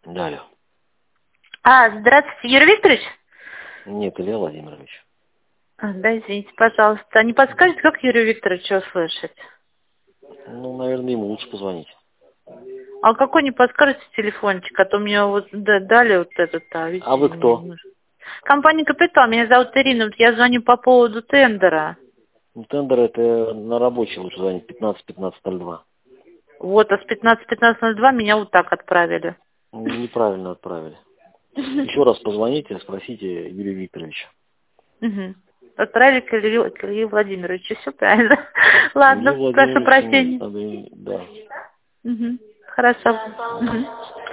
Да, алло. Здравствуйте, Юрий Викторович? Нет, Илья Владимирович. Да, извините, пожалуйста. А не подскажете, как Юрию Викторовичу услышать? Ну, наверное, ему лучше позвонить. А какой не подскажете телефончик? А то мне вот дали вот этот, видите, А вы мне кто? не нужен. Компания «Капитал», меня зовут Ирина. Вот я звоню по поводу тендера. Ну, тендер это на рабочий лучше звонить 15-15-02. Вот, а с 15:02 меня вот так отправили. Неправильно отправили. Еще раз позвоните, спросите Юрия Викторовича. Угу. Отправили к Илье Владимировичу. Все правильно. Ладно, Илье прошу Владимировичу нет, прощения. надо, да. Угу. Хорошо. Угу.